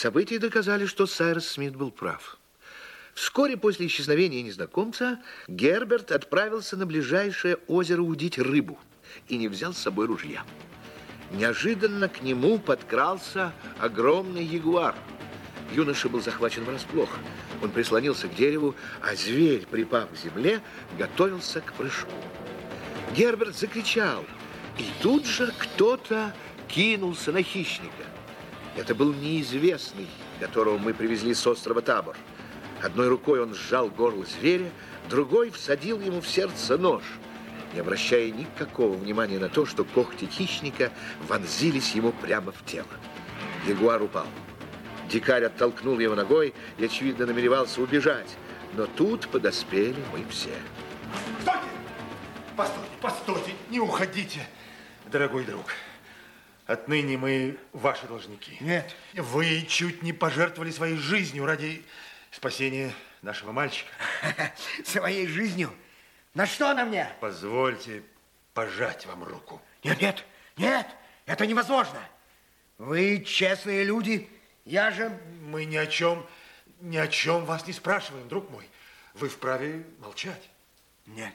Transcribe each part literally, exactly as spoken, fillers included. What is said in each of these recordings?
События доказали, что Сайрус Смит был прав. Вскоре после исчезновения незнакомца Герберт отправился на ближайшее озеро удить рыбу и не взял с собой ружья. Неожиданно к нему подкрался огромный ягуар. Юноша был захвачен врасплох. Он прислонился к дереву, а зверь, припав к земле, готовился к прыжку. Герберт закричал, и тут же кто-то кинулся на хищника. Это был неизвестный, которого мы привезли с острова Табор. Одной рукой он сжал горло зверя, другой всадил ему в сердце нож, не обращая никакого внимания на то, что когти хищника вонзились ему прямо в тело. Ягуар упал. Дикарь оттолкнул его ногой и, очевидно, намеревался убежать. Но тут подоспели мы все. Стойте! Постойте, постойте, не уходите, дорогой друг. Отныне мы ваши должники. Нет. Вы чуть не пожертвовали своей жизнью ради спасения нашего мальчика. Своей жизнью? На что она мне? Позвольте пожать вам руку. Нет, нет, нет, это невозможно. Вы честные люди, я же... Мы ни о чем, ни о чем вас не спрашиваем, друг мой. Вы вправе молчать. Нет.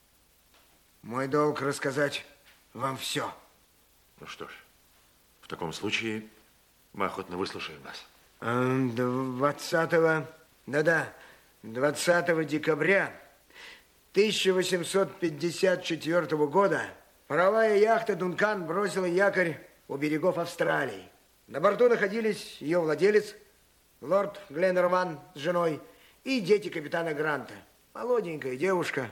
Мой долг рассказать вам все. Ну что ж, в таком случае мы охотно выслушаем вас. двадцатого, да-да, двадцатого декабря тысяча восемьсот пятьдесят четвёртого года паровая яхта «Дункан» бросила якорь у берегов Австралии. На борту находились ее владелец, лорд Гленнерван с женой, и дети капитана Гранта, молоденькая девушка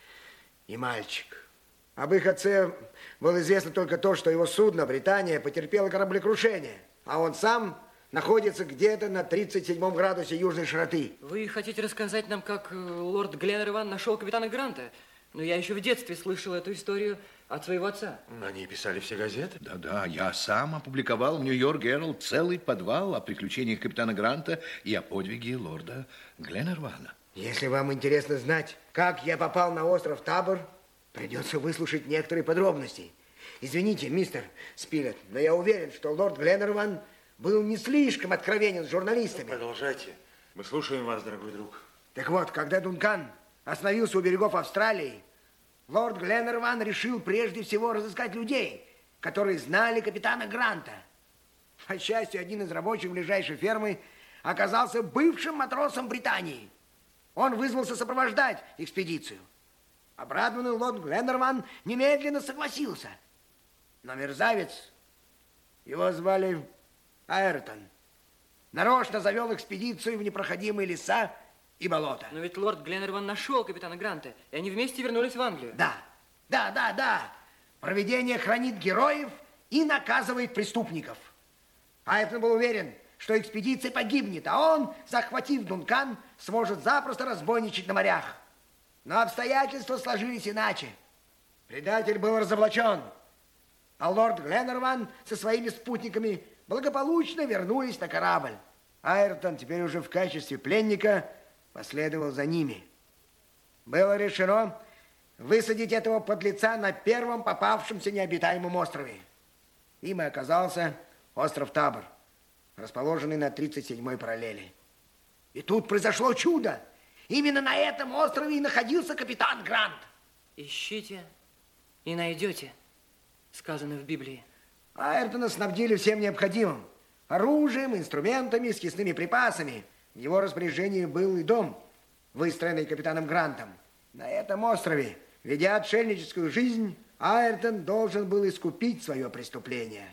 и мальчик. Об их отце было известно только то, что его судно, Британия, потерпело кораблекрушение, а он сам находится где-то на тридцать седьмом градусе южной широты. Вы хотите рассказать нам, как лорд Гленнерван нашел капитана Гранта? Но я еще в детстве слышал эту историю от своего отца. Они писали все газеты? Да-да, я сам опубликовал в Нью-Йорк Геральд целый подвал о приключениях капитана Гранта и о подвиге лорда Гленнервана. Если вам интересно знать, как я попал на остров Табор, придется выслушать некоторые подробности. Извините, мистер Спилет, но я уверен, что лорд Гленнерван был не слишком откровенен с журналистами. Продолжайте. Мы слушаем вас, дорогой друг. Так вот, когда «Дункан» остановился у берегов Австралии, лорд Гленнерван решил прежде всего разыскать людей, которые знали капитана Гранта. По счастью, один из рабочих ближайшей фермы оказался бывшим матросом Британии. Он вызвался сопровождать экспедицию. Обрадованный лорд Гленнерван немедленно согласился. Но мерзавец, его звали Айртон, нарочно завел экспедицию в непроходимые леса и болота. Но ведь лорд Гленнерван нашел капитана Гранта, и они вместе вернулись в Англию. Да, да, да, да. Провидение хранит героев и наказывает преступников. Айртон был уверен, что экспедиция погибнет, а он, захватив Дункан, сможет запросто разбойничать на морях. Но обстоятельства сложились иначе. Предатель был разоблачен, а лорд Гленнерван со своими спутниками благополучно вернулись на корабль. Айртон теперь уже в качестве пленника последовал за ними. Было решено высадить этого подлеца на первом попавшемся необитаемом острове. Им и оказался остров Табор, расположенный на тридцать седьмой параллели. И тут произошло чудо. Именно на этом острове и находился капитан Грант. Ищите и найдете, сказано в Библии. Айртона снабдили всем необходимым. Оружием, инструментами, съестными припасами. В его распоряжении был и дом, выстроенный капитаном Грантом. На этом острове, ведя отшельническую жизнь, Айртон должен был искупить свое преступление.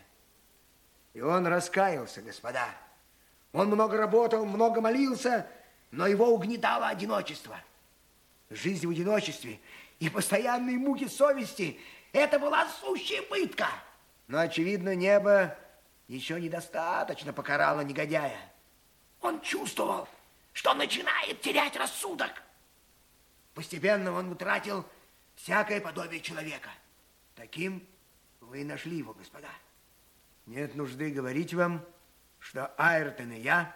И он раскаялся, господа. Он много работал, много молился, но его угнетало одиночество. Жизнь в одиночестве и постоянные муки совести – это была сущая пытка. Но, очевидно, небо еще недостаточно покарало негодяя. Он чувствовал, что начинает терять рассудок. Постепенно он утратил всякое подобие человека. Таким вы и нашли его, господа. Нет нужды говорить вам, что Айртон и я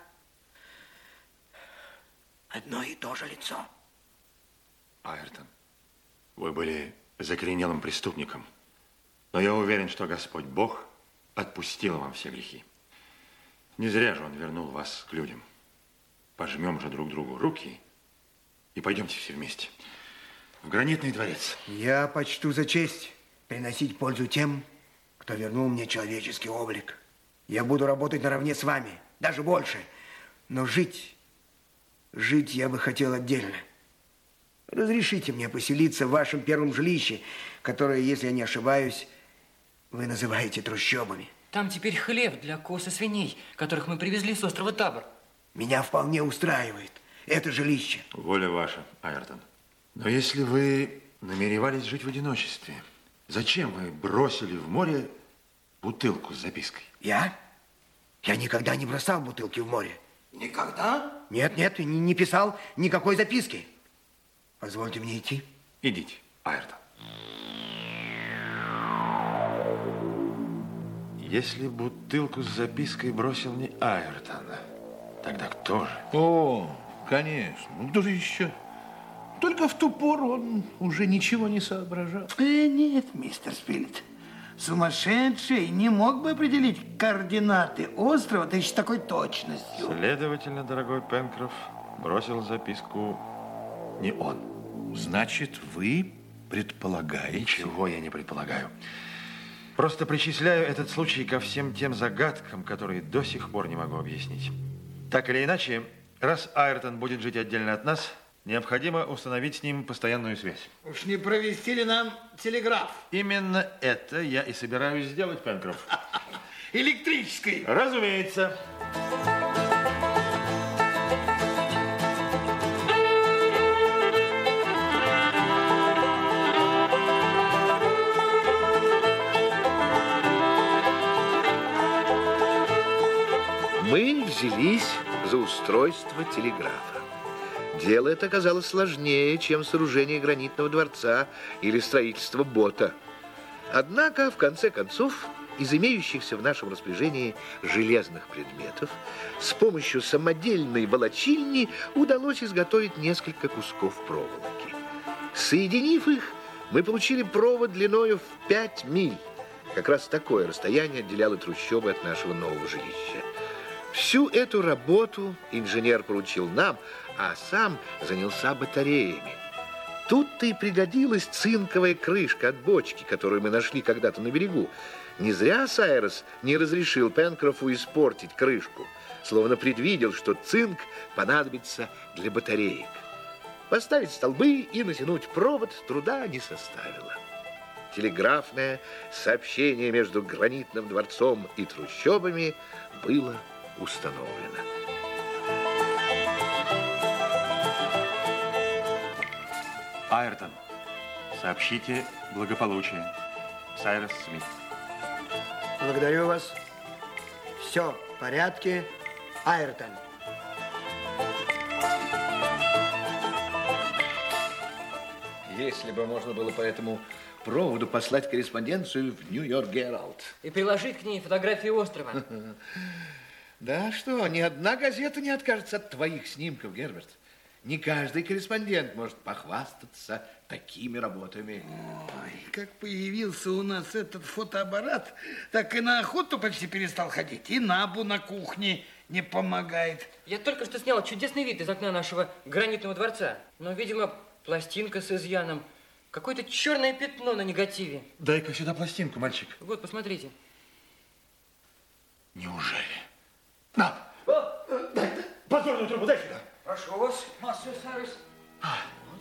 одно и то же лицо. Айртон, вы были закоренелым преступником, но я уверен, что Господь Бог отпустил вам все грехи. Не зря же он вернул вас к людям. Пожмем же друг другу руки и пойдемте все вместе в гранитный дворец. Я почту за честь приносить пользу тем, кто вернул мне человеческий облик. Я буду работать наравне с вами, даже больше. Но жить, жить я бы хотел отдельно. Разрешите мне поселиться в вашем первом жилище, которое, если я не ошибаюсь, вы называете трущобами. Там теперь хлеб для коз и свиней, которых мы привезли с острова Табор. Меня вполне устраивает это жилище. Воля ваша, Айртон. Но если вы намеревались жить в одиночестве, зачем вы бросили в море бутылку с запиской? Я? Я никогда не бросал бутылки в море. Никогда? Нет, нет, не, не писал никакой записки. Позвольте мне идти. Идите, Айртон. Если бутылку с запиской бросил не Айртон, тогда кто же? О, конечно. Ну, кто же еще? Только в ту пору он уже ничего не соображал. Э, нет, мистер Спилет. Сумасшедший не мог бы определить координаты острова, да еще с такой точностью. Следовательно, дорогой Пенкроф, бросил записку не он. Значит, вы предполагаете... Ничего я не предполагаю. Просто причисляю этот случай ко всем тем загадкам, которые до сих пор не могу объяснить. Так или иначе, раз Айртон будет жить отдельно от нас, необходимо установить с ним постоянную связь. Уж не провести ли нам телеграф? Именно это я и собираюсь сделать, Пенкроф. Электрический. Разумеется. Мы взялись за устройство телеграфа. Дело это оказалось сложнее, чем сооружение гранитного дворца или строительство бота. Однако, в конце концов, из имеющихся в нашем распоряжении железных предметов, с помощью самодельной волочильни удалось изготовить несколько кусков проволоки. Соединив их, мы получили провод длиною в пять миль. Как раз такое расстояние отделяло трущобы от нашего нового жилища. Всю эту работу инженер поручил нам, а сам занялся батареями. Тут-то и пригодилась цинковая крышка от бочки, которую мы нашли когда-то на берегу. Не зря Сайрос не разрешил Пенкрофу испортить крышку, словно предвидел, что цинк понадобится для батареек. Поставить столбы и натянуть провод труда не составило. Телеграфное сообщение между гранитным дворцом и трущобами было установлено. Айртон, сообщите благополучие. Сайрос Смит. Благодарю вас. Все в порядке. Айртон. Если бы можно было по этому проводу послать корреспонденцию в Нью-Йорк Геральд. И приложить к ней фотографии острова. Да что, ни одна газета не откажется от твоих снимков, Герберт. Не каждый корреспондент может похвастаться такими работами. Ой, как появился у нас этот фотоаппарат, так и на охоту почти перестал ходить. И Набу на кухне не помогает. Я только что снял чудесный вид из окна нашего гранитного дворца. Но, видимо, пластинка с изъяном. Какое-то черное пятно на негативе. Дай-ка сюда пластинку, мальчик. Вот, посмотрите. Неужели? На! Подзорную трубу дай сюда. Прошу вас, мастер Сайрос. А, вот.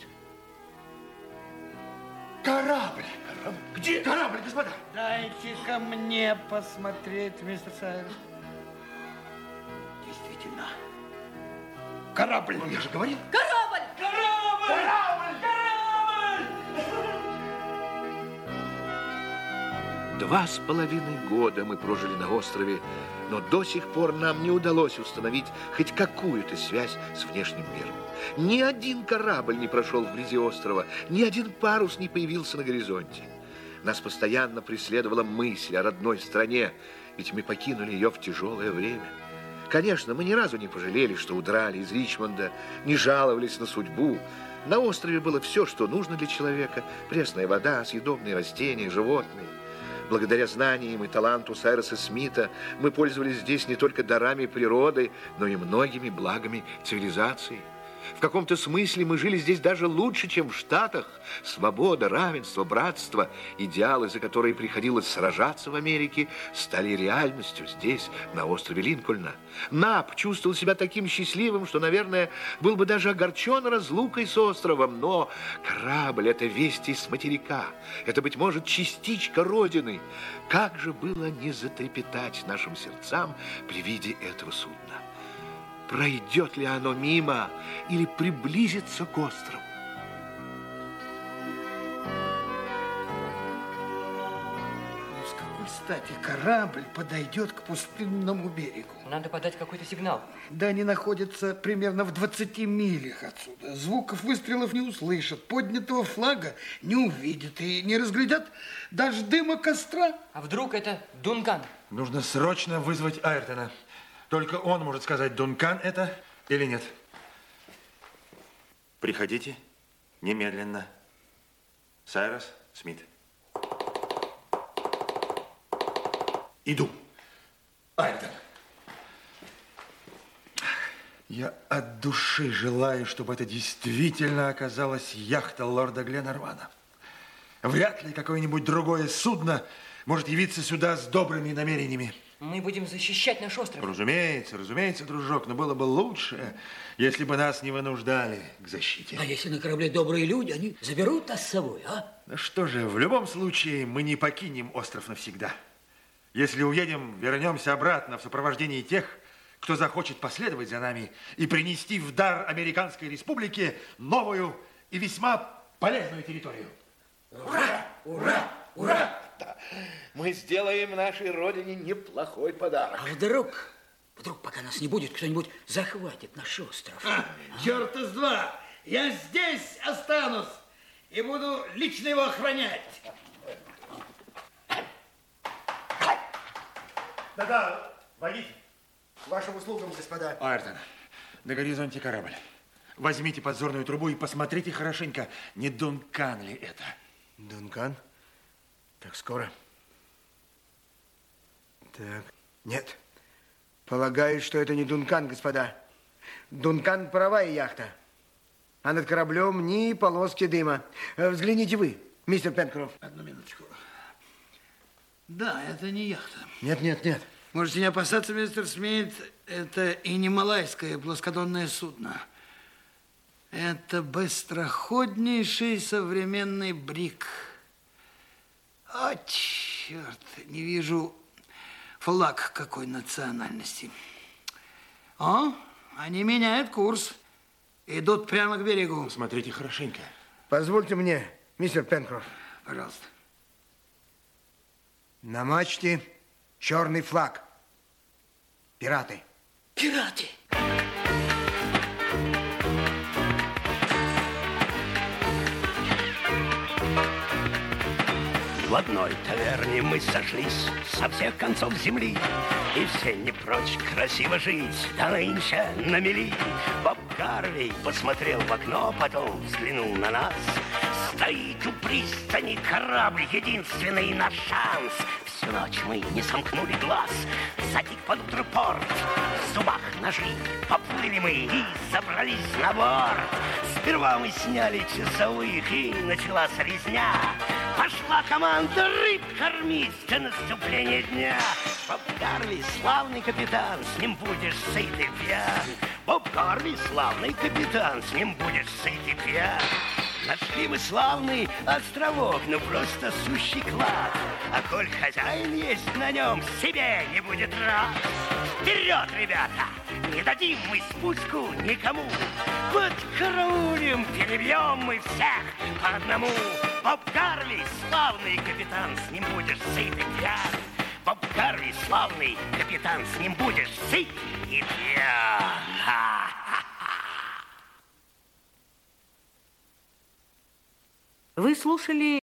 Корабль. Корабль. Где корабль, господа? Дайте-ка мне посмотреть, мистер Сайрос. Действительно. Корабль. Ну, я же говорил. Корабль! Корабль! Корабль! Корабль! Два с половиной года мы прожили на острове, но до сих пор нам не удалось установить хоть какую-то связь с внешним миром. Ни один корабль не прошел вблизи острова, ни один парус не появился на горизонте. Нас постоянно преследовала мысль о родной стране, ведь мы покинули ее в тяжелое время. Конечно, мы ни разу не пожалели, что удрали из Ричмонда, не жаловались на судьбу. На острове было все, что нужно для человека: пресная вода, съедобные растения, животные. Благодаря знаниям и таланту Сайроса Смита мы пользовались здесь не только дарами природы, но и многими благами цивилизации. В каком-то смысле мы жили здесь даже лучше, чем в Штатах. Свобода, равенство, братство, идеалы, за которые приходилось сражаться в Америке, стали реальностью здесь, на острове Линкольна. Нап чувствовал себя таким счастливым, что, наверное, был бы даже огорчен разлукой с островом. Но корабль — это вести с материка. Это, быть может, частичка Родины. Как же было не затрепетать нашим сердцам при виде этого судна? Пройдет ли оно мимо или приблизится к острову? С какой стати корабль подойдет к пустынному берегу? Надо подать какой-то сигнал. Да они находятся примерно в двадцати милях отсюда. Звуков выстрелов не услышат, поднятого флага не увидят и не разглядят даже дыма костра. А вдруг это Дункан? Нужно срочно вызвать Айртона. Только он может сказать, Дункан это или нет. Приходите немедленно. Сайрос Смит. Иду. Айртон. Я от души желаю, чтобы это действительно оказалась яхта лорда Гленарвана. Вряд ли какое-нибудь другое судно может явиться сюда с добрыми намерениями. Мы будем защищать наш остров. Разумеется, разумеется, дружок, но было бы лучше, если бы нас не вынуждали к защите. А если на корабле добрые люди, они заберут нас с собой, а? Ну что же, в любом случае мы не покинем остров навсегда. Если уедем, вернемся обратно в сопровождении тех, кто захочет последовать за нами и принести в дар Американской Республике новую и весьма полезную территорию. Ура! Ура! Ура! Да. Мы сделаем нашей родине неплохой подарок. А вдруг, вдруг, пока нас не будет, кто-нибудь захватит наш остров? А, черта с два! Я здесь останусь и буду лично его охранять. Да-да, водитель. К вашим услугам, господа. Айртон, на горизонте корабль. Возьмите подзорную трубу и посмотрите хорошенько, не Дункан ли это. Дункан? Так скоро? Так, нет. Полагаю, что это не Дункан, господа. Дункан – паровая яхта. А над кораблем ни полоски дыма. Взгляните вы, мистер Пенкроф. Одну минуточку. Да, это не яхта. Нет, нет, нет. Можете не опасаться, мистер Смит, это и не малайское плоскодонное судно. Это быстроходнейший современный брик. О, черт, не вижу флаг какой национальности. О, они меняют курс. Идут прямо к берегу. Смотрите хорошенько. Позвольте мне, мистер Пенкроф. Пожалуйста. На мачте черный флаг. Пираты. Пираты! В одной таверне мы сошлись со всех концов земли, и все не прочь красиво жить, да нынче на мели. Боб Гарвей посмотрел в окно, потом взглянул на нас. Стоит у пристани корабль, единственный наш шанс. Всю ночь мы не сомкнули глаз, затих под утро порт. В зубах ножи поплыли мы и забрались на борт. Сперва мы сняли часовых, и началась резня. Пошла команда рыб кормить до наступления дня. Боб Гарви, славный капитан, с ним будешь сыт и пьян. Боб Гарви, славный капитан, с ним будешь сыт и пьян. Нашли мы славный островок, ну просто сущий клад. А коль хозяин есть на нем, себе не будет рад. Вперед, ребята! Не дадим мы спуску никому. Подкараулим, перебьем мы всех по одному. Боб Гарви, славный капитан, с ним будешь сыт и пьян. Боб Гарви, славный капитан, с ним будешь сыт и пьян. Вы слушали